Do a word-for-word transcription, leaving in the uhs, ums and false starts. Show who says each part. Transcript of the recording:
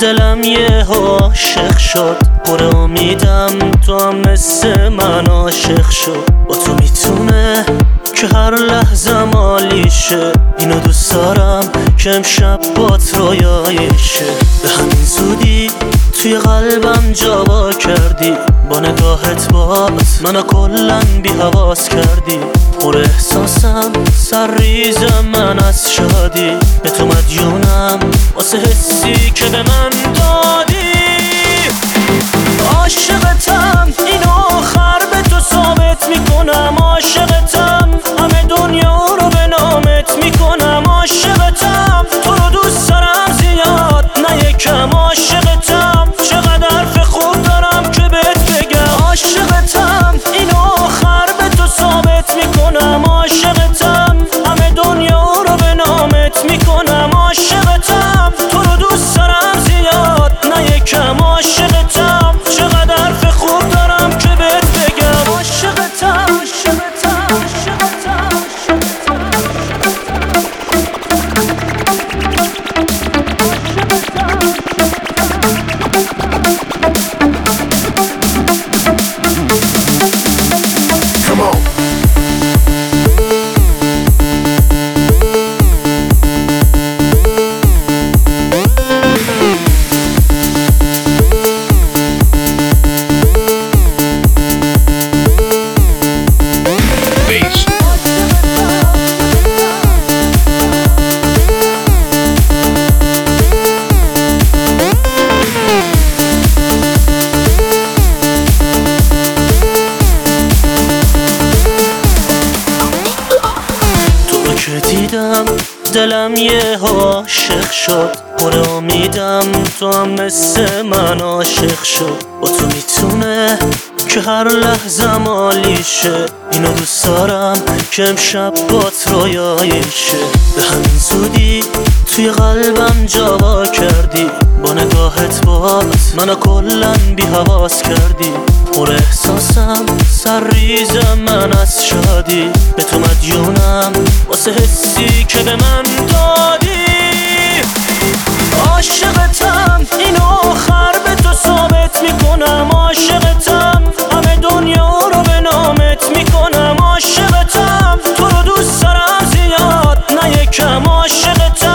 Speaker 1: دلم یه عاشق شد، پر امیدم تو هم مثل من عاشق شد. با تو میتونه که هر لحظه مالی شه، اینو دوست دارم که امشب بات رویایشه. به همین زودی توی قلبم جا با کردی، با نگاهت بات منو کلن بی حواس کردی. پر احساسم سر ریزم من از شادی، به تو مدیونم واسه حسی که به من دادی. عاشقتم اینو آخر به تو ثابت میکنم، عاشقتم همه دنیا رو به نامت میکنم. عاشقتم تو رو دوست دارم زیاد نه یکم، عاشقتم چقدر حرف خوب دارم که بهت بگم. عاشقتم اینو آخر به تو ثابت میکنم، عاشقتم همه دنیا رو به نامت میکنم. عاشقتم تو رو دوست دارم زیاد نه یکم، عاشقتم چقدر حرف خوب دارم که بهت بگم. عاشقتم عاشقتم عاشقتم
Speaker 2: Come on.
Speaker 1: که دیدم دلم یه عاشق شد، پر امیدم تو هم مثل من عاشق شد. با تو میتونه که هر لحظه مالی شه، اینو دوست دارم که امشب بات رویایشه. به همین زودی توی قلبم جا با کردی، با نگاهت بات منو کلن بی حواس کردی. پر احساسم سر ریزم من از شادی، به تو مدیونم واسه حسی که به من دادی. عاشقتم اینو آخر به تو ثابت میکنم، عاشقتم همه دنیا رو به نامت میکنم. عاشقتم تو رو دوست دارم زیاد نه یکم، عاشقتم